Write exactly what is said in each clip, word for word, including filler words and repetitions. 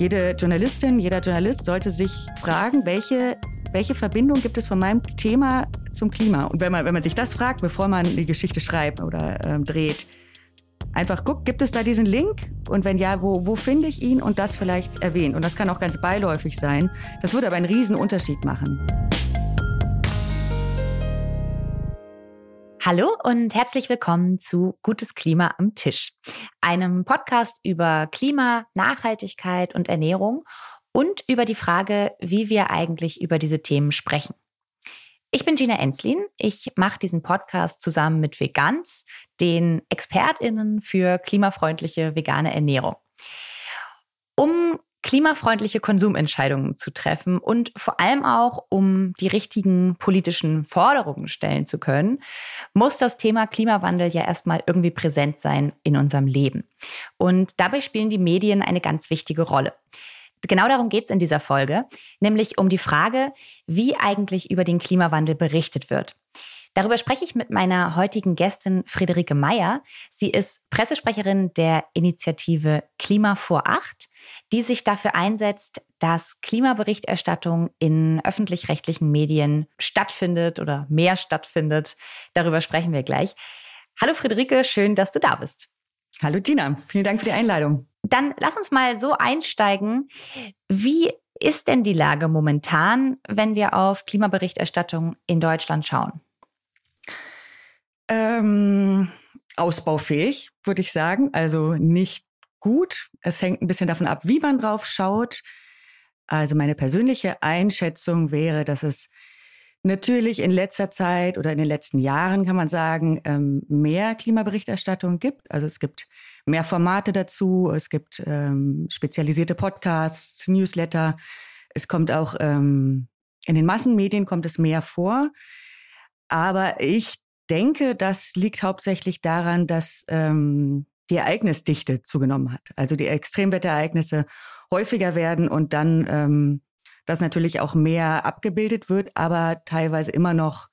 Jede Journalistin, jeder Journalist sollte sich fragen, welche, welche Verbindung gibt es von meinem Thema zum Klima? Und wenn man, wenn man sich das fragt, bevor man die Geschichte schreibt oder ähm, dreht, einfach guckt, gibt es da diesen Link? Und wenn ja, wo, wo finde ich ihn? Und das vielleicht erwähnt. Und das kann auch ganz beiläufig sein. Das würde aber einen riesen Unterschied machen. Hallo und herzlich willkommen zu Gutes Klima am Tisch, einem Podcast über Klima, Nachhaltigkeit und Ernährung und über die Frage, wie wir eigentlich über diese Themen sprechen. Ich bin Gina Enslin. Ich mache diesen Podcast zusammen mit Veganz, den ExpertInnen für klimafreundliche vegane Ernährung. Um klimafreundliche Konsumentscheidungen zu treffen und vor allem auch, um die richtigen politischen Forderungen stellen zu können, muss das Thema Klimawandel ja erstmal irgendwie präsent sein in unserem Leben. Und dabei spielen die Medien eine ganz wichtige Rolle. Genau darum geht es in dieser Folge, nämlich um die Frage, wie eigentlich über den Klimawandel berichtet wird. Darüber spreche ich mit meiner heutigen Gästin Friederike Meyer. Sie ist Pressesprecherin der Initiative Klima vor acht, die sich dafür einsetzt, dass Klimaberichterstattung in öffentlich-rechtlichen Medien stattfindet oder mehr stattfindet. Darüber sprechen wir gleich. Hallo Friederike, schön, dass du da bist. Hallo Gina, vielen Dank für die Einladung. Dann lass uns mal so einsteigen. Wie ist denn die Lage momentan, wenn wir auf Klimaberichterstattung in Deutschland schauen? Ähm, ausbaufähig, würde ich sagen. Also nicht gut. Es hängt ein bisschen davon ab, wie man drauf schaut. Also meine persönliche Einschätzung wäre, dass es natürlich in letzter Zeit oder in den letzten Jahren, kann man sagen, ähm, mehr Klimaberichterstattung gibt. Also es gibt mehr Formate dazu. Es gibt ähm, spezialisierte Podcasts, Newsletter. Es kommt auch ähm, in den Massenmedien kommt es mehr vor. Aber ich denke, das liegt hauptsächlich daran, dass ähm, die Ereignisdichte zugenommen hat. Also die Extremwetterereignisse häufiger werden und dann ähm, das natürlich auch mehr abgebildet wird, aber teilweise immer noch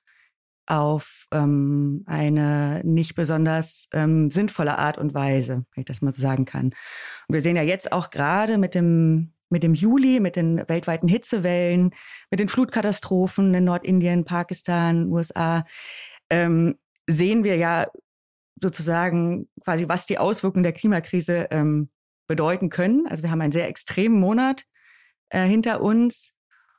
auf ähm, eine nicht besonders ähm, sinnvolle Art und Weise, wenn ich das mal so sagen kann. Und wir sehen ja jetzt auch gerade mit dem mit dem Juli, mit den weltweiten Hitzewellen, mit den Flutkatastrophen in Nordindien, Pakistan, U S A, ähm, sehen wir ja sozusagen quasi, was die Auswirkungen der Klimakrise ähm, bedeuten können. Also wir haben einen sehr extremen Monat äh, hinter uns.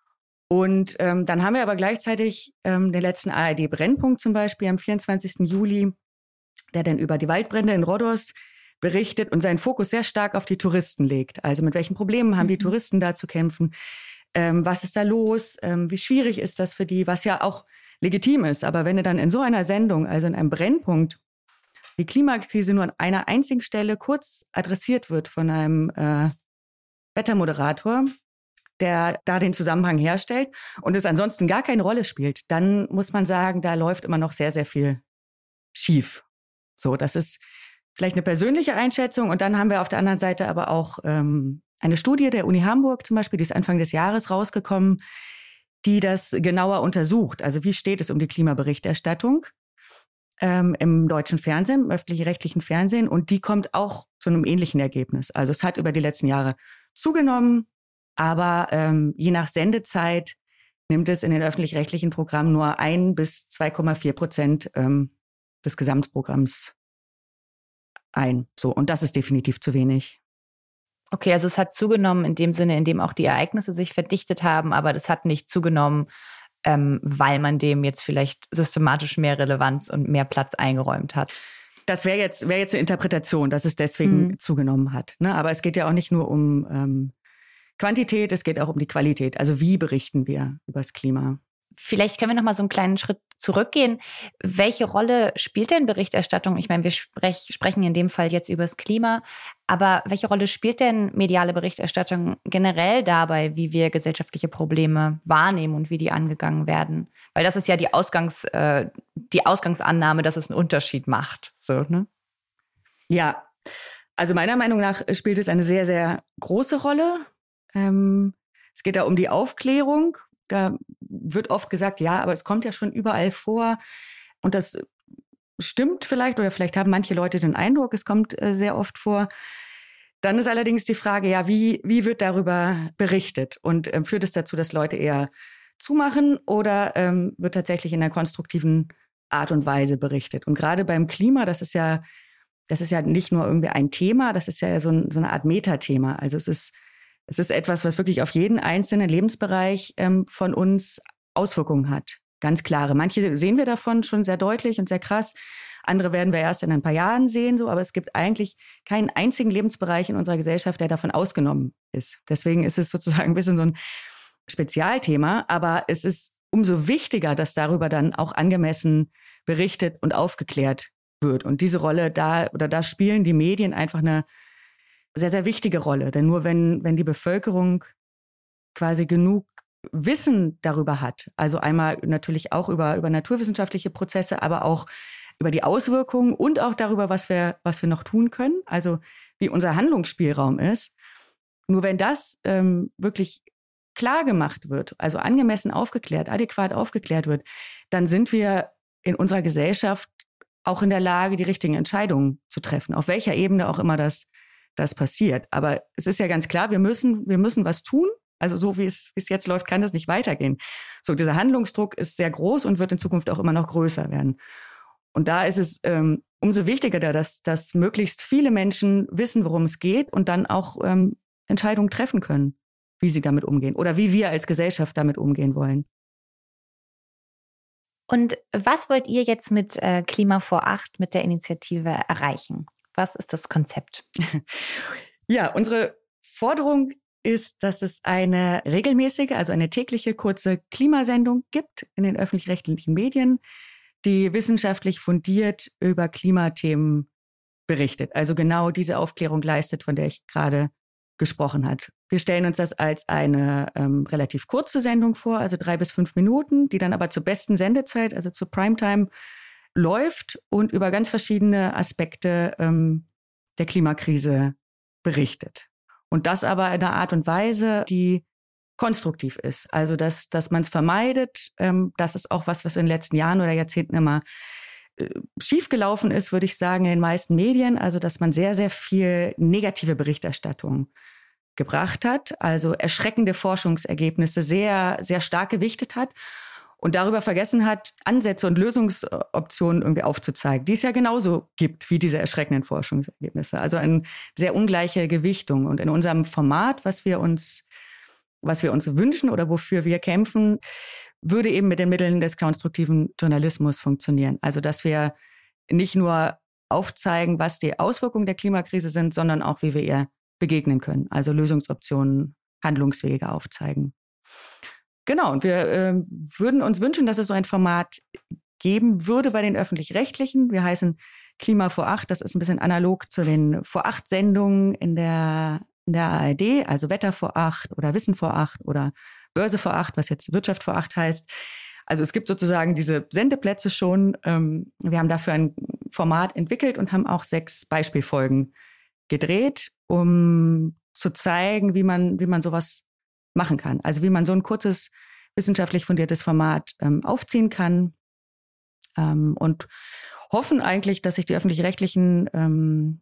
Und ähm, dann haben wir aber gleichzeitig ähm, den letzten A R D-Brennpunkt zum Beispiel am vierundzwanzigsten Juli, der dann über die Waldbrände in Rhodos berichtet und seinen Fokus sehr stark auf die Touristen legt. Also mit welchen Problemen haben die Touristen da zu kämpfen? Ähm, was ist da los? Ähm, wie schwierig ist das für die? Was ja auch legitim ist. Aber wenn du dann in so einer Sendung, also in einem Brennpunkt, die Klimakrise nur an einer einzigen Stelle kurz adressiert wird von einem äh, Wettermoderator, der da den Zusammenhang herstellt und es ansonsten gar keine Rolle spielt, dann muss man sagen, da läuft immer noch sehr, sehr viel schief. So, das ist vielleicht eine persönliche Einschätzung. Und dann haben wir auf der anderen Seite aber auch ähm, eine Studie der Uni Hamburg zum Beispiel, die ist Anfang des Jahres rausgekommen, die das genauer untersucht. Also wie steht es um die Klimaberichterstattung ähm, im deutschen Fernsehen, im öffentlich-rechtlichen Fernsehen? Und die kommt auch zu einem ähnlichen Ergebnis. Also es hat über die letzten Jahre zugenommen, aber ähm, je nach Sendezeit nimmt es in den öffentlich-rechtlichen Programmen nur ein bis zwei Komma vier Prozent ähm, des Gesamtprogramms ein. So, und das ist definitiv zu wenig. Okay, also es hat zugenommen in dem Sinne, in dem auch die Ereignisse sich verdichtet haben, aber das hat nicht zugenommen, ähm, weil man dem jetzt vielleicht systematisch mehr Relevanz und mehr Platz eingeräumt hat. Das wäre jetzt, wäre jetzt eine Interpretation, dass es deswegen mhm. zugenommen hat. Ne? Aber es geht ja auch nicht nur um ähm, Quantität, es geht auch um die Qualität. Also wie berichten wir über das Klima? Vielleicht können wir noch mal so einen kleinen Schritt zurückgehen. Welche Rolle spielt denn Berichterstattung? Ich meine, wir sprech, sprechen in dem Fall jetzt über das Klima, aber welche Rolle spielt denn mediale Berichterstattung generell dabei, wie wir gesellschaftliche Probleme wahrnehmen und wie die angegangen werden? Weil das ist ja die, Ausgangs, äh, die Ausgangsannahme, dass es einen Unterschied macht. So, ne? Ja, also meiner Meinung nach spielt es eine sehr, sehr große Rolle. Ähm, es geht da um die Aufklärung. Da wird oft gesagt, ja, aber es kommt ja schon überall vor. Und das stimmt vielleicht, oder vielleicht haben manche Leute den Eindruck, es kommt äh, sehr oft vor. Dann ist allerdings die Frage, ja, wie, wie wird darüber berichtet? Und ähm, führt es dazu, dass Leute eher zumachen oder ähm, wird tatsächlich in einer konstruktiven Art und Weise berichtet? Und gerade beim Klima, das ist ja, das ist ja nicht nur irgendwie ein Thema, das ist ja so, ein, so eine Art Metathema. Also es ist, es ist etwas, was wirklich auf jeden einzelnen Lebensbereich ähm, von uns Auswirkungen hat. Ganz klare. Manche sehen wir davon schon sehr deutlich und sehr krass. Andere werden wir erst in ein paar Jahren sehen, so. Aber es gibt eigentlich keinen einzigen Lebensbereich in unserer Gesellschaft, der davon ausgenommen ist. Deswegen ist es sozusagen ein bisschen so ein Spezialthema. Aber es ist umso wichtiger, dass darüber dann auch angemessen berichtet und aufgeklärt wird. Und diese Rolle da, oder da spielen die Medien einfach eine sehr, sehr wichtige Rolle. Denn nur wenn, wenn die Bevölkerung quasi genug Wissen darüber hat, also einmal natürlich auch über, über naturwissenschaftliche Prozesse, aber auch über die Auswirkungen und auch darüber, was wir, was wir noch tun können, also wie unser Handlungsspielraum ist. Nur wenn das ähm, wirklich klar gemacht wird, also angemessen aufgeklärt, adäquat aufgeklärt wird, dann sind wir in unserer Gesellschaft auch in der Lage, die richtigen Entscheidungen zu treffen, auf welcher Ebene auch immer das, das passiert. Aber es ist ja ganz klar, wir müssen, wir müssen was tun. Also so wie es, wie es jetzt läuft, kann das nicht weitergehen. So, dieser Handlungsdruck ist sehr groß und wird in Zukunft auch immer noch größer werden. Und da ist es ähm, umso wichtiger, dass, dass möglichst viele Menschen wissen, worum es geht und dann auch ähm, Entscheidungen treffen können, wie sie damit umgehen oder wie wir als Gesellschaft damit umgehen wollen. Und was wollt ihr jetzt mit äh, Klima vor acht, mit der Initiative erreichen? Was ist das Konzept? Ja, unsere Forderung ist, dass es eine regelmäßige, also eine tägliche kurze Klimasendung gibt in den öffentlich-rechtlichen Medien, die wissenschaftlich fundiert über Klimathemen berichtet. Also genau diese Aufklärung leistet, von der ich gerade gesprochen habe. Wir stellen uns das als eine ähm, relativ kurze Sendung vor, also drei bis fünf Minuten, die dann aber zur besten Sendezeit, also zur Primetime, läuft und über ganz verschiedene Aspekte ähm, der Klimakrise berichtet. Und das aber in einer Art und Weise, die konstruktiv ist. Also, dass, dass man es vermeidet. Ähm, das ist auch was, was in den letzten Jahren oder Jahrzehnten immer äh, schiefgelaufen ist, würde ich sagen, in den meisten Medien. Also, dass man sehr, sehr viel negative Berichterstattung gebracht hat. Also erschreckende Forschungsergebnisse sehr, sehr stark gewichtet hat. Und darüber vergessen hat, Ansätze und Lösungsoptionen irgendwie aufzuzeigen, die es ja genauso gibt wie diese erschreckenden Forschungsergebnisse. Also eine sehr ungleiche Gewichtung. Und in unserem Format, was wir uns, was wir uns wünschen oder wofür wir kämpfen, würde eben mit den Mitteln des konstruktiven Journalismus funktionieren. Also dass wir nicht nur aufzeigen, was die Auswirkungen der Klimakrise sind, sondern auch, wie wir ihr begegnen können. Also Lösungsoptionen, Handlungswege aufzeigen. Genau, und wir äh, würden uns wünschen, dass es so ein Format geben würde bei den Öffentlich-Rechtlichen. Wir heißen Klima vor acht. Das ist ein bisschen analog zu den Vor acht Sendungen in der, in der A R D, also Wetter vor acht oder Wissen vor acht oder Börse vor acht, was jetzt Wirtschaft vor acht heißt. Also es gibt sozusagen diese Sendeplätze schon. Ähm, wir haben dafür ein Format entwickelt und haben auch sechs Beispielfolgen gedreht, um zu zeigen, wie man, wie man sowas machen kann. Also wie man so ein kurzes, wissenschaftlich fundiertes Format ähm, aufziehen kann ähm, und hoffen eigentlich, dass sich die Öffentlich-Rechtlichen ähm,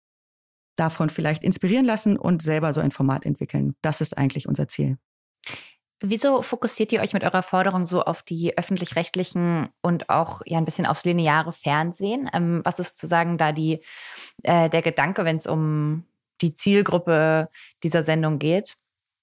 davon vielleicht inspirieren lassen und selber so ein Format entwickeln. Das ist eigentlich unser Ziel. Wieso fokussiert ihr euch mit eurer Forderung so auf die Öffentlich-Rechtlichen und auch ja ein bisschen aufs lineare Fernsehen? Ähm, was ist sozusagen da die, äh, der Gedanke, wenn es um die Zielgruppe dieser Sendung geht?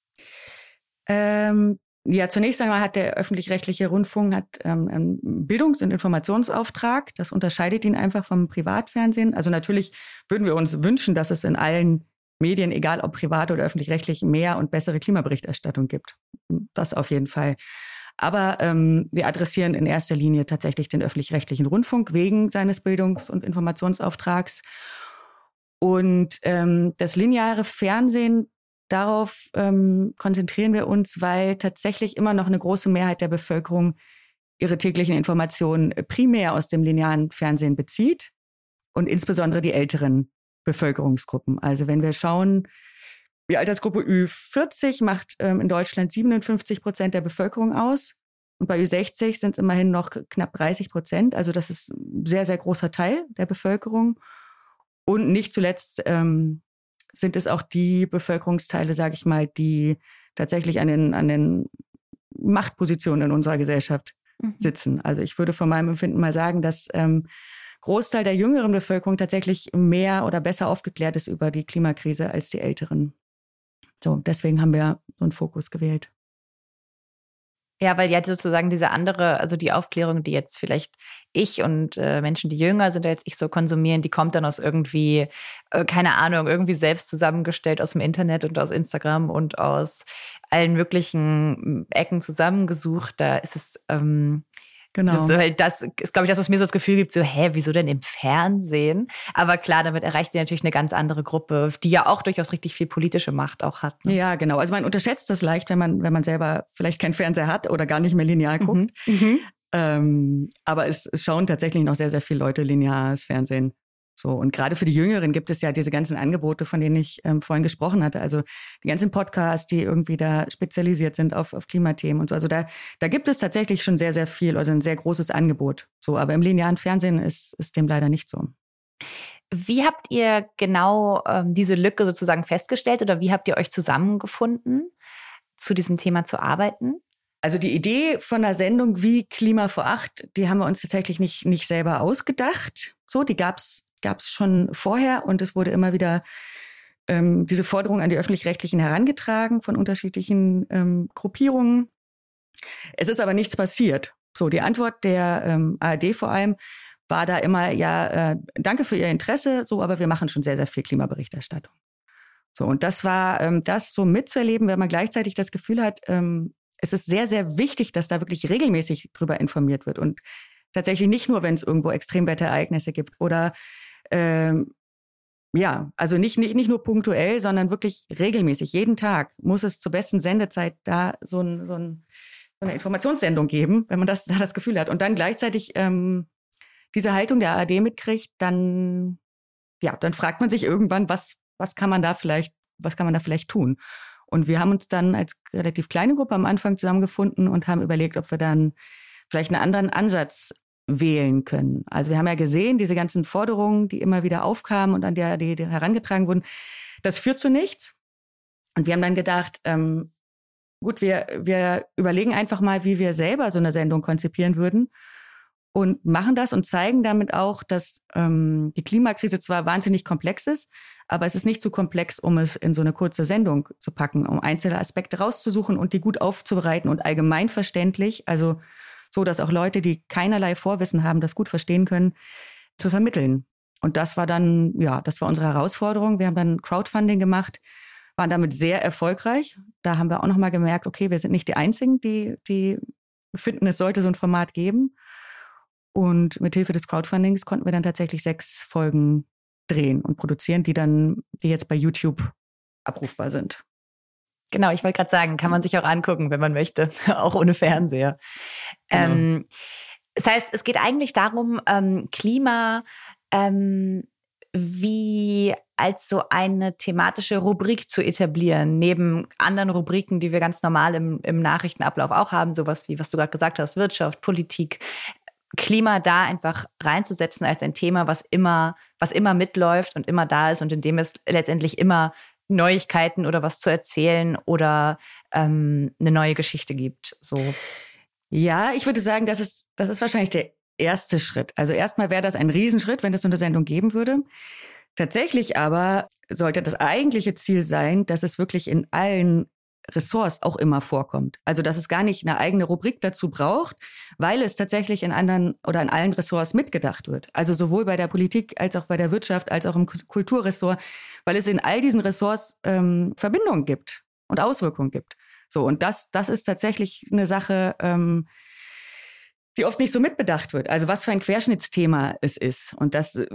Ähm, ja, zunächst einmal hat der öffentlich-rechtliche Rundfunk hat, ähm, einen Bildungs- und Informationsauftrag. Das unterscheidet ihn einfach vom Privatfernsehen. Also natürlich würden wir uns wünschen, dass es in allen Medien, egal ob privat oder öffentlich-rechtlich, mehr und bessere Klimaberichterstattung gibt. Das auf jeden Fall. Aber ähm, wir adressieren in erster Linie tatsächlich den öffentlich-rechtlichen Rundfunk wegen seines Bildungs- und Informationsauftrags. Und ähm, das lineare Fernsehen, darauf ähm, konzentrieren wir uns, weil tatsächlich immer noch eine große Mehrheit der Bevölkerung ihre täglichen Informationen primär aus dem linearen Fernsehen bezieht und insbesondere die älteren Bevölkerungsgruppen. Also wenn wir schauen, die Altersgruppe Ü vierzig macht ähm, in Deutschland siebenundfünfzig Prozent der Bevölkerung aus und bei Ü sechzig sind es immerhin noch knapp dreißig Prozent. Also das ist ein sehr, sehr großer Teil der Bevölkerung. Und nicht zuletzt ähm, sind es auch die Bevölkerungsteile, sage ich mal, die tatsächlich an den, an den Machtpositionen in unserer Gesellschaft mhm. sitzen. Also ich würde von meinem Empfinden mal sagen, dass ähm, Großteil der jüngeren Bevölkerung tatsächlich mehr oder besser aufgeklärt ist über die Klimakrise als die Älteren. So, deswegen haben wir so einen Fokus gewählt. Ja, weil jetzt sozusagen diese andere, also die Aufklärung, die jetzt vielleicht ich und äh, Menschen, die jünger sind als ich so konsumieren, die kommt dann aus irgendwie, äh, keine Ahnung, irgendwie selbst zusammengestellt aus dem Internet und aus Instagram und aus allen möglichen Ecken zusammengesucht. Da ist es, ähm, Genau. Das, das ist, glaube ich, das, was mir so das Gefühl gibt, so, hä, wieso denn im Fernsehen? Aber klar, damit erreicht sie natürlich eine ganz andere Gruppe, die ja auch durchaus richtig viel politische Macht auch hat. Ne? Ja, genau. Also man unterschätzt das leicht, wenn man, wenn man selber vielleicht keinen Fernseher hat oder gar nicht mehr linear guckt. Mhm. Mhm. Ähm, aber es, es schauen tatsächlich noch sehr, sehr viele Leute lineares Fernsehen. So, und gerade für die Jüngeren gibt es ja diese ganzen Angebote, von denen ich ähm, vorhin gesprochen hatte. Also die ganzen Podcasts, die irgendwie da spezialisiert sind auf, auf Klimathemen und so. Also da, da gibt es tatsächlich schon sehr, sehr viel, also ein sehr großes Angebot. So, aber im linearen Fernsehen ist, ist dem leider nicht so. Wie habt ihr genau ähm, diese Lücke sozusagen festgestellt oder wie habt ihr euch zusammengefunden, zu diesem Thema zu arbeiten? Also die Idee von einer Sendung wie Klima vor acht, die haben wir uns tatsächlich nicht, nicht selber ausgedacht. So, die gab's gab es schon vorher und es wurde immer wieder ähm, diese Forderung an die Öffentlich-Rechtlichen herangetragen von unterschiedlichen ähm, Gruppierungen. Es ist aber nichts passiert. So, die Antwort der ähm, A R D vor allem war da immer, ja, äh, danke für Ihr Interesse, so, aber wir machen schon sehr, sehr viel Klimaberichterstattung. So, und das war ähm, das so mitzuerleben, wenn man gleichzeitig das Gefühl hat, ähm, es ist sehr, sehr wichtig, dass da wirklich regelmäßig drüber informiert wird und tatsächlich nicht nur, wenn es irgendwo Extremwetterereignisse gibt oder Ähm, ja, also nicht, nicht, nicht nur punktuell, sondern wirklich regelmäßig. Jeden Tag muss es zur besten Sendezeit da so, ein, so, ein, so eine Informationssendung geben, wenn man das, da das Gefühl hat. Und dann gleichzeitig ähm, diese Haltung der A R D mitkriegt, dann, ja, dann fragt man sich irgendwann, was, was kann man da vielleicht, was kann man da vielleicht tun? Und wir haben uns dann als relativ kleine Gruppe am Anfang zusammengefunden und haben überlegt, ob wir dann vielleicht einen anderen Ansatz wählen können. Also wir haben ja gesehen, diese ganzen Forderungen, die immer wieder aufkamen und an der die, die herangetragen wurden, das führt zu nichts. Und wir haben dann gedacht, ähm, gut, wir, wir überlegen einfach mal, wie wir selber so eine Sendung konzipieren würden und machen das und zeigen damit auch, dass ähm, die Klimakrise zwar wahnsinnig komplex ist, aber es ist nicht zu komplex, um es in so eine kurze Sendung zu packen, um einzelne Aspekte rauszusuchen und die gut aufzubereiten und allgemeinverständlich, also so, dass auch Leute, die keinerlei Vorwissen haben, das gut verstehen können, zu vermitteln. Und das war dann, ja, das war unsere Herausforderung. Wir haben dann Crowdfunding gemacht, waren damit sehr erfolgreich. Da haben wir auch nochmal gemerkt, okay, wir sind nicht die Einzigen, die, die finden, es sollte so ein Format geben. Und mit Hilfe des Crowdfundings konnten wir dann tatsächlich sechs Folgen drehen und produzieren, die dann, die jetzt bei YouTube abrufbar sind. Genau, ich wollte gerade sagen, kann man sich auch angucken, wenn man möchte, auch ohne Fernseher. Genau. Ähm, das heißt, es geht eigentlich darum, ähm, Klima ähm, wie als so eine thematische Rubrik zu etablieren, neben anderen Rubriken, die wir ganz normal im, im Nachrichtenablauf auch haben, sowas wie, was du gerade gesagt hast, Wirtschaft, Politik, Klima da einfach reinzusetzen als ein Thema, was immer, was immer mitläuft und immer da ist und in dem es letztendlich immer Neuigkeiten oder was zu erzählen oder ähm, eine neue Geschichte gibt. So. Ja, ich würde sagen, das ist, das ist wahrscheinlich der erste Schritt. Also erstmal wäre das ein Riesenschritt, wenn es so eine Sendung geben würde. Tatsächlich aber sollte das eigentliche Ziel sein, dass es wirklich in allen Ressorts auch immer vorkommt. Also dass es gar nicht eine eigene Rubrik dazu braucht, weil es tatsächlich in anderen oder in allen Ressorts mitgedacht wird. Also sowohl bei der Politik als auch bei der Wirtschaft als auch im Kulturressort, weil es in all diesen Ressorts ähm, Verbindungen gibt und Auswirkungen gibt. So, und das, das ist tatsächlich eine Sache, ähm, die oft nicht so mitbedacht wird. Also was für ein Querschnittsthema es ist. Und das äh,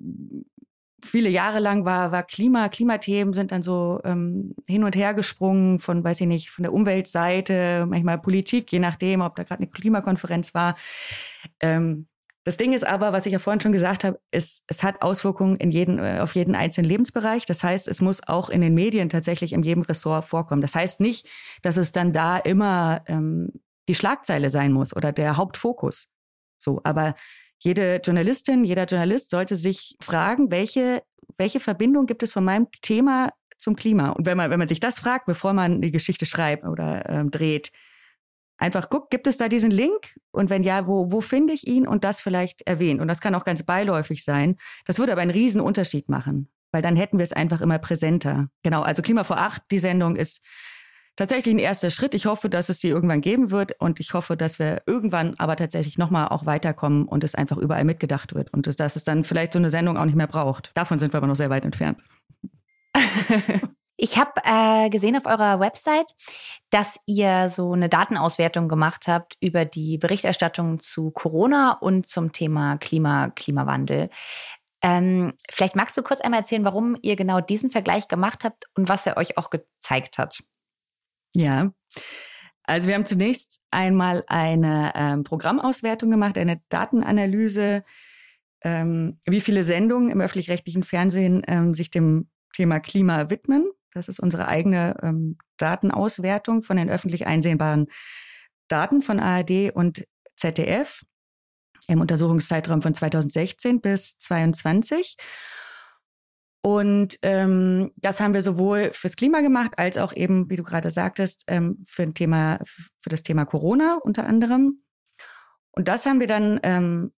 viele Jahre lang war, war Klima, Klimathemen sind dann so ähm, hin und her gesprungen von, weiß ich nicht, von der Umweltseite, manchmal Politik, je nachdem, ob da gerade eine Klimakonferenz war. Ähm, das Ding ist aber, was ich ja vorhin schon gesagt habe, ist, es hat Auswirkungen in jeden, auf jeden einzelnen Lebensbereich. Das heißt, es muss auch in den Medien tatsächlich in jedem Ressort vorkommen. Das heißt nicht, dass es dann da immer ähm, die Schlagzeile sein muss oder der Hauptfokus. So, aber jede Journalistin, jeder Journalist sollte sich fragen, welche, welche Verbindung gibt es von meinem Thema zum Klima? Und wenn man, wenn man sich das fragt, bevor man die Geschichte schreibt oder ähm, dreht, einfach guckt, gibt es da diesen Link? Und wenn ja, wo, wo finde ich ihn? Und das vielleicht erwähnt. Und das kann auch ganz beiläufig sein. Das würde aber einen riesen Unterschied machen, weil dann hätten wir es einfach immer präsenter. Genau, also Klima vor acht, die Sendung ist tatsächlich ein erster Schritt. Ich hoffe, dass es sie irgendwann geben wird und ich hoffe, dass wir irgendwann aber tatsächlich nochmal auch weiterkommen und es einfach überall mitgedacht wird und dass es dann vielleicht so eine Sendung auch nicht mehr braucht. Davon sind wir aber noch sehr weit entfernt. Ich habe äh, gesehen auf eurer Website, dass ihr so eine Datenauswertung gemacht habt über die Berichterstattung zu Corona und zum Thema Klima, Klimawandel. Ähm, vielleicht magst du kurz einmal erzählen, warum ihr genau diesen Vergleich gemacht habt und was er euch auch gezeigt hat. Ja, also wir haben zunächst einmal eine ähm, Programmauswertung gemacht, eine Datenanalyse, ähm, wie viele Sendungen im öffentlich-rechtlichen Fernsehen ähm, sich dem Thema Klima widmen. Das ist unsere eigene ähm, Datenauswertung von den öffentlich einsehbaren Daten von A R D und Z D F im Untersuchungszeitraum von zweitausendsechzehn bis zweitausendzweiundzwanzig. Und ähm, das haben wir sowohl fürs Klima gemacht, als auch eben, wie du gerade sagtest, ähm, für, ein Thema, für das Thema Corona unter anderem. Und das haben wir dann ähm,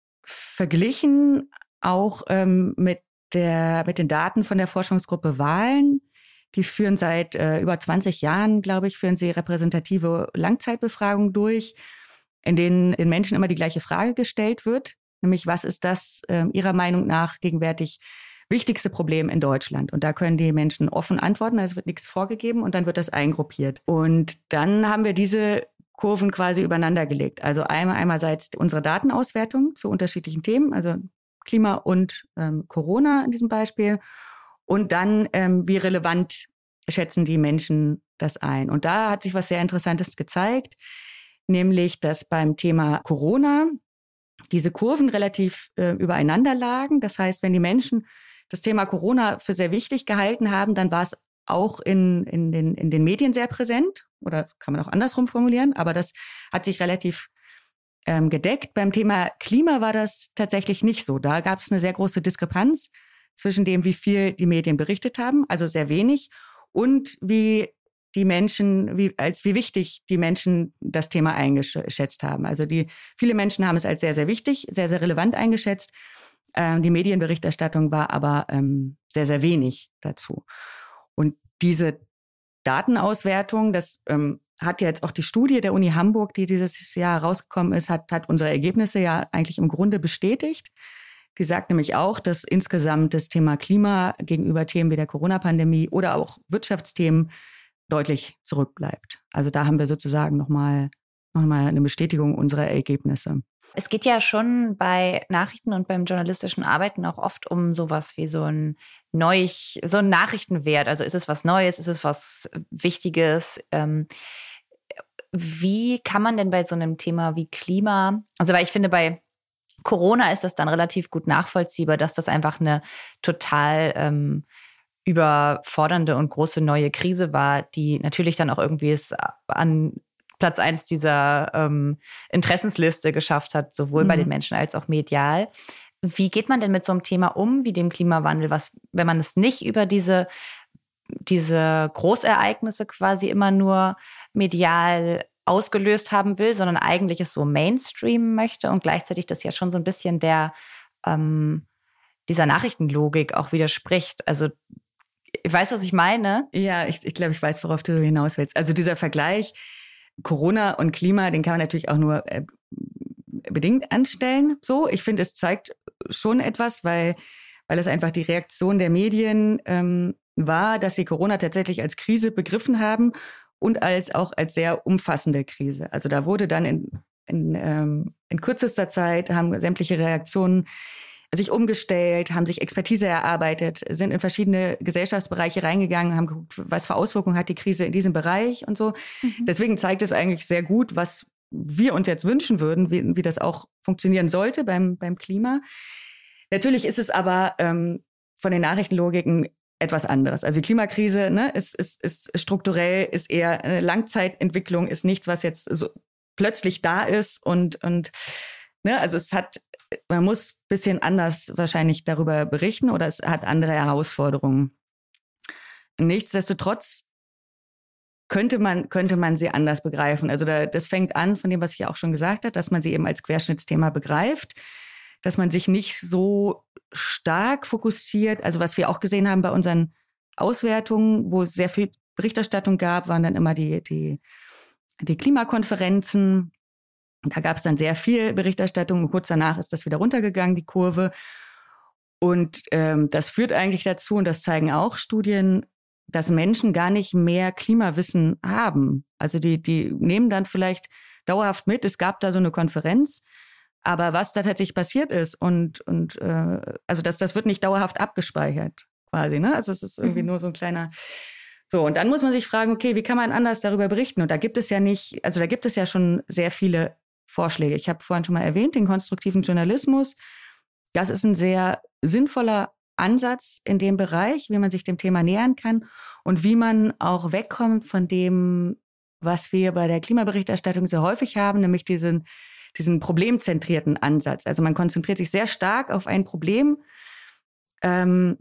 verglichen, auch ähm, mit, der, mit den Daten von der Forschungsgruppe Wahlen. Die führen seit äh, über zwanzig Jahren, glaube ich, führen sie repräsentative Langzeitbefragungen durch, in denen den Menschen immer die gleiche Frage gestellt wird, nämlich was ist das äh, ihrer Meinung nach gegenwärtig wichtigste Problem in Deutschland. Und da können die Menschen offen antworten, also es wird nichts vorgegeben und dann wird das eingruppiert. Und dann haben wir diese Kurven quasi übereinander gelegt. Also einmal einerseits unsere Datenauswertung zu unterschiedlichen Themen, also Klima und ähm, Corona in diesem Beispiel. Und dann, ähm, wie relevant schätzen die Menschen das ein. Und da hat sich was sehr Interessantes gezeigt, nämlich, dass beim Thema Corona diese Kurven relativ äh, übereinander lagen. Das heißt, wenn die Menschen das Thema Corona für sehr wichtig gehalten haben, dann war es auch in, in, den, in den Medien sehr präsent. Oder kann man auch andersrum formulieren. Aber das hat sich relativ ähm, gedeckt. Beim Thema Klima war das tatsächlich nicht so. Da gab es eine sehr große Diskrepanz zwischen dem, wie viel die Medien berichtet haben, also sehr wenig, und wie die Menschen, wie, als wie wichtig die Menschen das Thema eingeschätzt haben. Also die, viele Menschen haben es als sehr, sehr wichtig, sehr, sehr relevant eingeschätzt. Ähm, die Medienberichterstattung war aber ähm, sehr, sehr wenig dazu. Und diese Datenauswertung, das ähm, hat ja jetzt auch die Studie der Uni Hamburg, die dieses Jahr rausgekommen ist, hat, hat unsere Ergebnisse ja eigentlich im Grunde bestätigt. Die sagt nämlich auch, dass insgesamt das Thema Klima gegenüber Themen wie der Corona-Pandemie oder auch Wirtschaftsthemen deutlich zurückbleibt. Also da haben wir sozusagen nochmal noch mal eine Bestätigung unserer Ergebnisse. Es geht ja schon bei Nachrichten und beim journalistischen Arbeiten auch oft um sowas wie so ein Neu, so ein Nachrichtenwert. Also ist es was Neues, ist es was Wichtiges? Ähm, wie kann man denn bei so einem Thema wie Klima, also weil ich finde, bei Corona ist das dann relativ gut nachvollziehbar, dass das einfach eine total ähm, überfordernde und große neue Krise war, die natürlich dann auch irgendwie es an Platz eins dieser ähm, Interessensliste geschafft hat, sowohl mhm. bei den Menschen als auch medial. Wie geht man denn mit so einem Thema um, wie dem Klimawandel, was, wenn man es nicht über diese, diese Großereignisse quasi immer nur medial ausgelöst haben will, sondern eigentlich es so Mainstream möchte und gleichzeitig das ja schon so ein bisschen der ähm, dieser Nachrichtenlogik auch widerspricht. Also ich weiß, was ich meine. Ja, ich, ich glaube, ich weiß, worauf du hinaus willst. Also dieser Vergleich Corona und Klima, den kann man natürlich auch nur äh, bedingt anstellen. So, ich finde, es zeigt schon etwas, weil, weil es einfach die Reaktion der Medien ähm, war, dass sie Corona tatsächlich als Krise begriffen haben und als auch als sehr umfassende Krise. Also da wurde dann in, in, ähm, in kürzester Zeit, haben sämtliche Reaktionen sich umgestellt, haben sich Expertise erarbeitet, sind in verschiedene Gesellschaftsbereiche reingegangen, haben geguckt, was für Auswirkungen hat die Krise in diesem Bereich und so. Mhm. Deswegen zeigt es eigentlich sehr gut, was wir uns jetzt wünschen würden, wie, wie das auch funktionieren sollte beim, beim Klima. Natürlich ist es aber ähm, von den Nachrichtenlogiken etwas anderes. Also die Klimakrise, ne, ist, ist, ist strukturell, ist eher eine Langzeitentwicklung, ist nichts, was jetzt so plötzlich da ist und, und ne, also es hat man muss ein bisschen anders wahrscheinlich darüber berichten oder es hat andere Herausforderungen. Nichtsdestotrotz könnte man, könnte man sie anders begreifen. Also da, das fängt an von dem, was ich auch schon gesagt habe, dass man sie eben als Querschnittsthema begreift, dass man sich nicht so stark fokussiert. Also was wir auch gesehen haben bei unseren Auswertungen, wo es sehr viel Berichterstattung gab, waren dann immer die, die, die Klimakonferenzen. Da gab es dann sehr viel Berichterstattung. Und kurz danach ist das wieder runtergegangen, die Kurve. Und ähm, das führt eigentlich dazu, und das zeigen auch Studien, dass Menschen gar nicht mehr Klimawissen haben. Also die, die nehmen dann vielleicht dauerhaft mit, es gab da so eine Konferenz, aber was da tatsächlich passiert ist und, und äh, also das, das wird nicht dauerhaft abgespeichert quasi, ne? Also es ist irgendwie mhm. nur so ein kleiner... So, und dann muss man sich fragen, okay, wie kann man anders darüber berichten? Und da gibt es ja nicht, also da gibt es ja schon sehr viele Vorschläge. Ich habe vorhin schon mal erwähnt, den konstruktiven Journalismus. Das ist ein sehr sinnvoller Ansatz in dem Bereich, wie man sich dem Thema nähern kann und wie man auch wegkommt von dem, was wir bei der Klimaberichterstattung sehr häufig haben, nämlich diesen, diesen problemzentrierten Ansatz. Also man konzentriert sich sehr stark auf ein Problem ähm,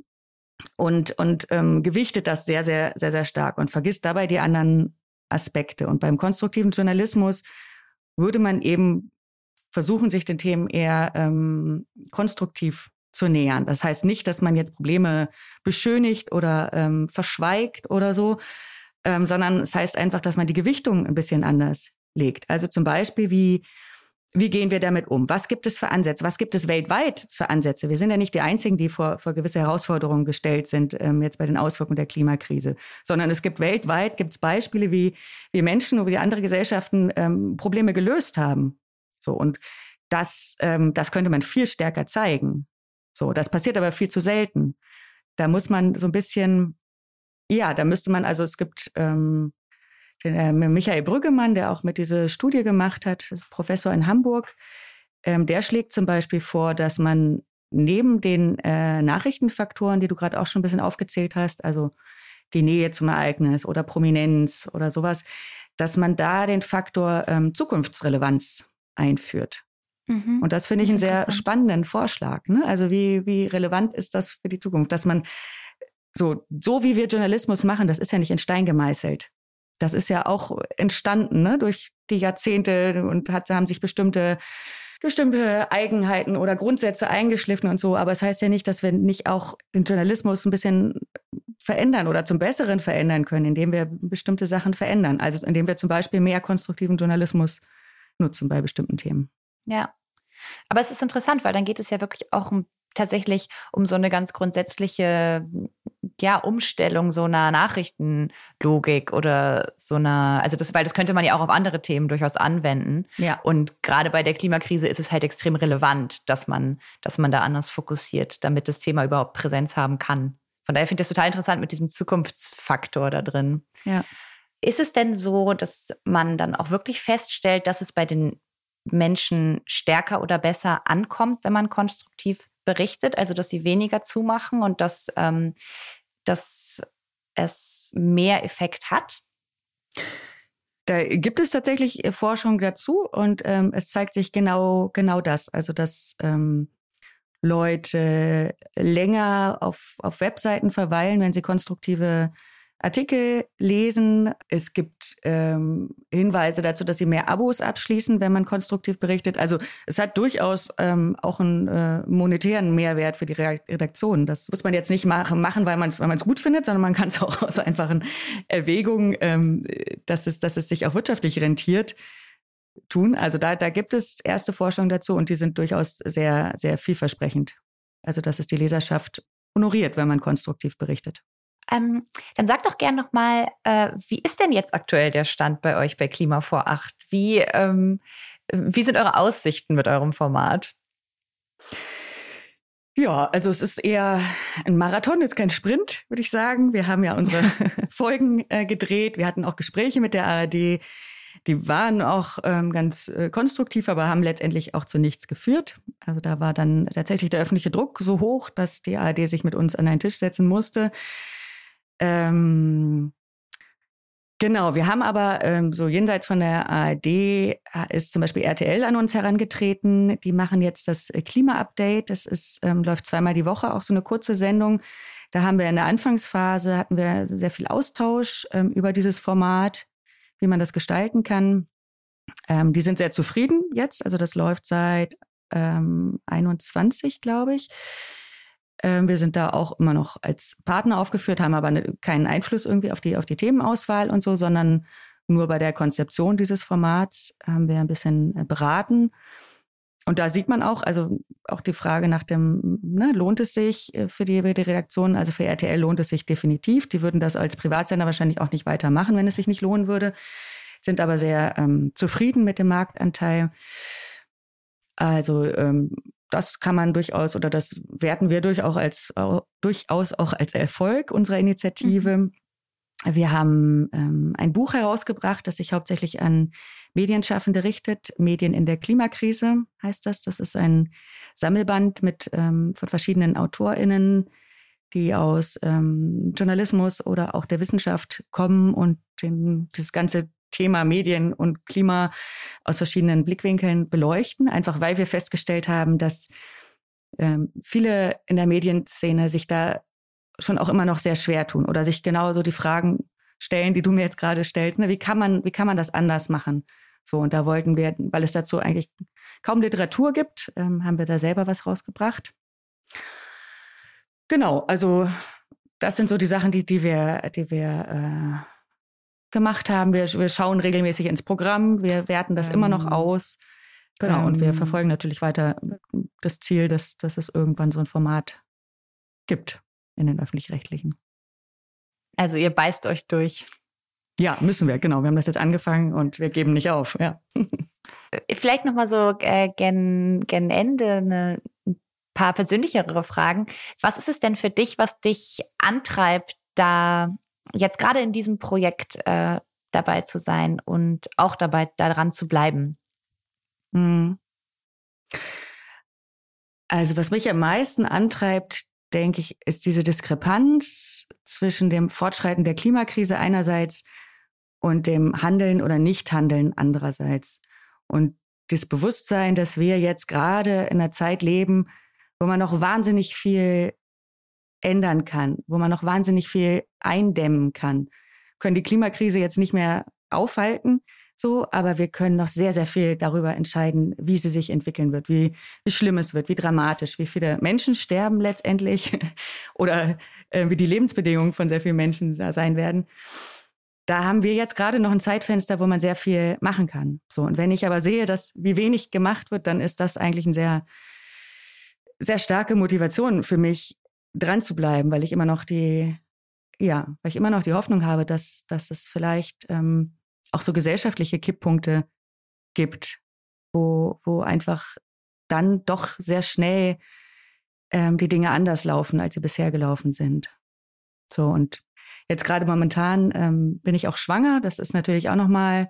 und, und ähm, gewichtet das sehr, sehr, sehr, sehr stark und vergisst dabei die anderen Aspekte. Und beim konstruktiven Journalismus würde man eben versuchen, sich den Themen eher ähm, konstruktiv zu nähern. Das heißt nicht, dass man jetzt Probleme beschönigt oder ähm, verschweigt oder so, ähm, sondern es heißt einfach, dass man die Gewichtung ein bisschen anders legt. Also zum Beispiel, wie, wie gehen wir damit um? Was gibt es für Ansätze? Was gibt es weltweit für Ansätze? Wir sind ja nicht die Einzigen, die vor, vor gewisse Herausforderungen gestellt sind, ähm, jetzt bei den Auswirkungen der Klimakrise, sondern es gibt weltweit gibt's Beispiele, wie, wie Menschen oder wie andere Gesellschaften ähm, Probleme gelöst haben. So, und das, ähm, das könnte man viel stärker zeigen. So, das passiert aber viel zu selten. Da muss man so ein bisschen, ja, da müsste man, also es gibt ähm, den äh, Michael Brüggemann, der auch mit dieser Studie gemacht hat, Professor in Hamburg, ähm, der schlägt zum Beispiel vor, dass man neben den äh, Nachrichtenfaktoren, die du gerade auch schon ein bisschen aufgezählt hast, also die Nähe zum Ereignis oder Prominenz oder sowas, dass man da den Faktor ähm, Zukunftsrelevanz einführt. Mhm. Und das finde ich einen sehr spannenden Vorschlag. Ne? Also wie, wie relevant ist das für die Zukunft? Dass man so, so wie wir Journalismus machen, das ist ja nicht in Stein gemeißelt. Das ist ja auch entstanden, ne? Durch die Jahrzehnte und hat, haben sich bestimmte, bestimmte Eigenheiten oder Grundsätze eingeschliffen und so. Aber es heißt ja nicht, dass wir nicht auch den Journalismus ein bisschen verändern oder zum Besseren verändern können, indem wir bestimmte Sachen verändern. Also indem wir zum Beispiel mehr konstruktiven Journalismus nutzen bei bestimmten Themen. Ja, aber es ist interessant, weil dann geht es ja wirklich auch um, tatsächlich um so eine ganz grundsätzliche ja, Umstellung so einer Nachrichtenlogik oder so einer, also das, weil das könnte man ja auch auf andere Themen durchaus anwenden. Ja. Und gerade bei der Klimakrise ist es halt extrem relevant, dass man, dass man da anders fokussiert, damit das Thema überhaupt Präsenz haben kann. Von daher finde ich das total interessant mit diesem Zukunftsfaktor da drin. Ja. Ist es denn so, dass man dann auch wirklich feststellt, dass es bei den Menschen stärker oder besser ankommt, wenn man konstruktiv berichtet, also dass sie weniger zumachen und dass, ähm, dass es mehr Effekt hat? Da gibt es tatsächlich Forschung dazu und ähm, es zeigt sich genau, genau das, also dass ähm, Leute länger auf, auf Webseiten verweilen, wenn sie konstruktive Artikel lesen. Es gibt ähm, Hinweise dazu, dass sie mehr Abos abschließen, wenn man konstruktiv berichtet. Also es hat durchaus ähm, auch einen äh, monetären Mehrwert für die Redaktion. Das muss man jetzt nicht machen, machen weil man es weil man es gut findet, sondern man kann es auch aus einfachen Erwägungen, ähm, dass es, dass es sich auch wirtschaftlich rentiert, tun. Also da, da gibt es erste Forschung dazu und die sind durchaus sehr, sehr vielversprechend. Also dass es die Leserschaft honoriert, wenn man konstruktiv berichtet. Ähm, dann sag doch gern noch mal, äh, wie ist denn jetzt aktuell der Stand bei euch bei Klima vor acht? Wie, ähm, wie sind eure Aussichten mit eurem Format? Ja, also es ist eher ein Marathon, ist kein Sprint, würde ich sagen. Wir haben ja unsere Folgen äh, gedreht. Wir hatten auch Gespräche mit der A R D. Die waren auch ähm, ganz äh, konstruktiv, aber haben letztendlich auch zu nichts geführt. Also da war dann tatsächlich der öffentliche Druck so hoch, dass die A R D sich mit uns an einen Tisch setzen musste. Ähm, Genau, wir haben aber ähm, so jenseits von der A R D ist zum Beispiel R T L an uns herangetreten. Die machen jetzt das Klima-Update. Das ist, ähm, läuft zweimal die Woche, auch so eine kurze Sendung. Da haben wir in der Anfangsphase, hatten wir sehr viel Austausch ähm, über dieses Format, wie man das gestalten kann. Ähm, die sind sehr zufrieden jetzt. Also das läuft seit ähm, einundzwanzig, glaube ich. Wir sind da auch immer noch als Partner aufgeführt, haben aber keinen Einfluss irgendwie auf die, auf die Themenauswahl und so, sondern nur bei der Konzeption dieses Formats haben wir ein bisschen beraten. Und da sieht man auch, also auch die Frage nach dem, ne, lohnt es sich für die, für die Redaktion? Also für R T L lohnt es sich definitiv. Die würden das als Privatsender wahrscheinlich auch nicht weitermachen, wenn es sich nicht lohnen würde, sind aber sehr ähm, zufrieden mit dem Marktanteil. Also ähm, das kann man durchaus oder das werten wir durchaus, als, auch, durchaus auch als Erfolg unserer Initiative. Mhm. Wir haben ähm, ein Buch herausgebracht, das sich hauptsächlich an Medienschaffende richtet. Medien in der Klimakrise heißt das. Das ist ein Sammelband mit ähm, von verschiedenen AutorInnen, die aus ähm, Journalismus oder auch der Wissenschaft kommen und den, dieses ganze Thema Medien und Klima aus verschiedenen Blickwinkeln beleuchten, einfach weil wir festgestellt haben, dass ähm, viele in der Medienszene sich da schon auch immer noch sehr schwer tun oder sich genau so die Fragen stellen, die du mir jetzt gerade stellst. Ne? Wie kann man, wie kann man das anders machen? So, und da wollten wir, weil es dazu eigentlich kaum Literatur gibt, ähm, haben wir da selber was rausgebracht. Genau, also das sind so die Sachen, die, die wir, die wir äh, gemacht haben. Wir, wir schauen regelmäßig ins Programm, wir werten das ähm, immer noch aus. Genau, ähm, und wir verfolgen natürlich weiter das Ziel, dass, dass es irgendwann so ein Format gibt in den Öffentlich-Rechtlichen. Also ihr beißt euch durch. Ja, müssen wir, genau. Wir haben das jetzt angefangen und wir geben nicht auf, ja. Vielleicht nochmal so äh, gen, gen Ende eine, ein paar persönlichere Fragen. Was ist es denn für dich, was dich antreibt, da jetzt gerade in diesem Projekt äh, dabei zu sein und auch dabei daran zu bleiben? Also was mich am meisten antreibt, denke ich, ist diese Diskrepanz zwischen dem Fortschreiten der Klimakrise einerseits und dem Handeln oder Nichthandeln andererseits. Und das Bewusstsein, dass wir jetzt gerade in einer Zeit leben, wo man noch wahnsinnig viel ändern kann, wo man noch wahnsinnig viel eindämmen kann. Wir können die Klimakrise jetzt nicht mehr aufhalten, so, aber wir können noch sehr, sehr viel darüber entscheiden, wie sie sich entwickeln wird, wie, wie schlimm es wird, wie dramatisch, wie viele Menschen sterben letztendlich oder äh, wie die Lebensbedingungen von sehr vielen Menschen sein werden. Da haben wir jetzt gerade noch ein Zeitfenster, wo man sehr viel machen kann. So, und wenn ich aber sehe, dass wie wenig gemacht wird, dann ist das eigentlich eine sehr, sehr starke Motivation für mich, dran zu bleiben, weil ich immer noch die, ja, weil ich immer noch die Hoffnung habe, dass, dass es vielleicht ähm, auch so gesellschaftliche Kipppunkte gibt, wo, wo einfach dann doch sehr schnell ähm, die Dinge anders laufen, als sie bisher gelaufen sind. So, und jetzt gerade momentan ähm, bin ich auch schwanger. Das ist natürlich auch nochmal,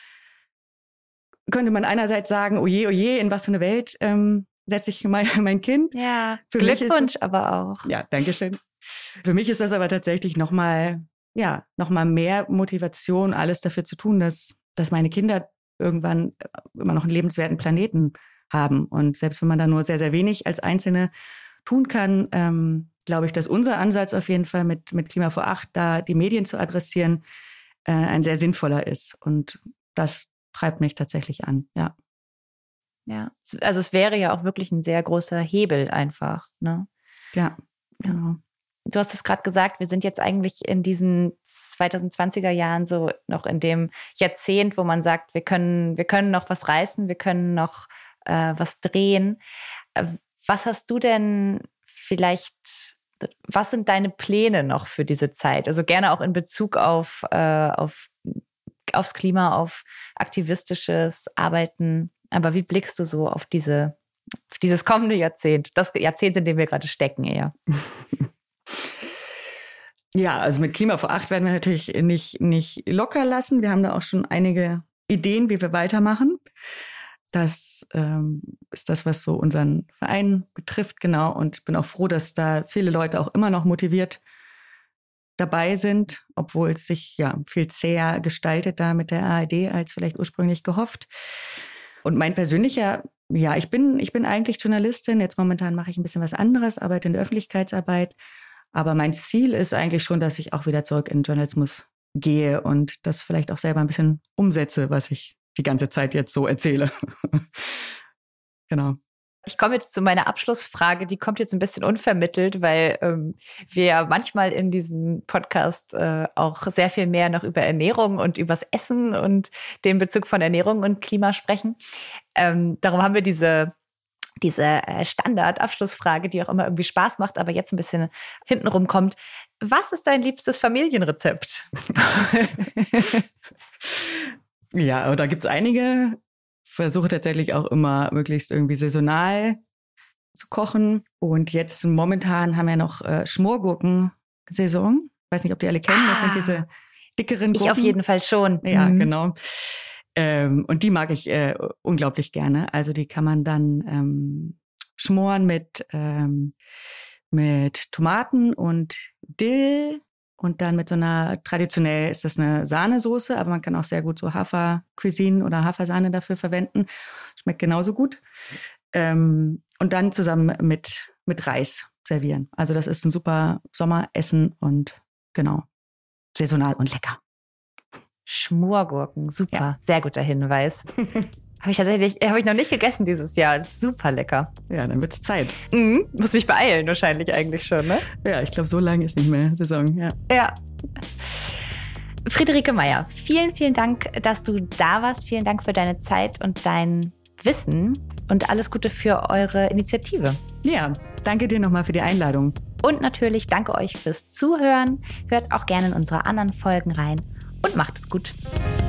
könnte man einerseits sagen, oje, oje, in was für eine Welt ähm, setze ich mein, mein Kind. Ja, für Glückwunsch mich ist es, aber auch. Ja, danke schön. Für mich ist das aber tatsächlich nochmal, ja, nochmal mehr Motivation, alles dafür zu tun, dass, dass meine Kinder irgendwann immer noch einen lebenswerten Planeten haben. Und selbst wenn man da nur sehr, sehr wenig als Einzelne tun kann, ähm, glaube ich, dass unser Ansatz auf jeden Fall mit, mit Klima vor acht, da die Medien zu adressieren, äh, ein sehr sinnvoller ist. Und das treibt mich tatsächlich an, ja. Ja, also es wäre ja auch wirklich ein sehr großer Hebel einfach, ne? Ja, genau. Du hast es gerade gesagt, wir sind jetzt eigentlich in diesen zweitausendzwanziger Jahren so noch in dem Jahrzehnt, wo man sagt, wir können, wir können noch was reißen, wir können noch äh, was drehen. Was hast du denn vielleicht, was sind deine Pläne noch für diese Zeit? Also gerne auch in Bezug auf, äh, auf aufs Klima, auf aktivistisches Arbeiten. Aber wie blickst du so auf diese, auf dieses kommende Jahrzehnt, das Jahrzehnt, in dem wir gerade stecken eher? Ja, also mit Klima vor acht werden wir natürlich nicht, nicht locker lassen. Wir haben da auch schon einige Ideen, wie wir weitermachen. Das ähm, ist das, was so unseren Verein betrifft, genau. Und ich bin auch froh, dass da viele Leute auch immer noch motiviert dabei sind, obwohl es sich ja viel zäher gestaltet da mit der A R D als vielleicht ursprünglich gehofft. Und mein persönlicher, ja, ich bin, ich bin eigentlich Journalistin. Jetzt momentan mache ich ein bisschen was anderes, arbeite in der Öffentlichkeitsarbeit. Aber mein Ziel ist eigentlich schon, dass ich auch wieder zurück in den Journalismus gehe und das vielleicht auch selber ein bisschen umsetze, was ich die ganze Zeit jetzt so erzähle. Genau. Ich komme jetzt zu meiner Abschlussfrage, die kommt jetzt ein bisschen unvermittelt, weil ähm, wir ja manchmal in diesem Podcast äh, auch sehr viel mehr noch über Ernährung und übers Essen und den Bezug von Ernährung und Klima sprechen. Ähm, darum haben wir diese, diese äh, Standard-Abschlussfrage, die auch immer irgendwie Spaß macht, aber jetzt ein bisschen hintenrum kommt. Was ist dein liebstes Familienrezept? Ja, da gibt es einige. Versuche tatsächlich auch immer möglichst irgendwie saisonal zu kochen. Und jetzt momentan haben wir noch äh, Schmorgurken-Saison. Ich weiß nicht, ob die alle kennen. Das sind diese dickeren Gurken. Ich auf jeden Fall schon. Ja, mhm. genau. Ähm, und die mag ich äh, unglaublich gerne. Also die kann man dann ähm, schmoren mit, ähm, mit Tomaten und Dill. Und dann mit so einer, traditionell ist das eine Sahnesoße, aber man kann auch sehr gut so Hafer-Cuisine oder Hafersahne dafür verwenden. Schmeckt genauso gut. Ähm, und dann zusammen mit, mit Reis servieren. Also das ist ein super Sommeressen und genau, saisonal und lecker. Schmorgurken, super. Ja. Sehr guter Hinweis. Habe ich tatsächlich, habe ich noch nicht gegessen dieses Jahr. Das ist super lecker. Ja, dann wird's Zeit. Mhm. Muss mich beeilen wahrscheinlich eigentlich schon, ne? Ja, ich glaube, so lange ist nicht mehr Saison, ja. Ja. Friederike Meier, vielen, vielen Dank, dass du da warst. Vielen Dank für deine Zeit und dein Wissen und alles Gute für eure Initiative. Ja, danke dir nochmal für die Einladung. Und natürlich danke euch fürs Zuhören. Hört auch gerne in unsere anderen Folgen rein und macht es gut.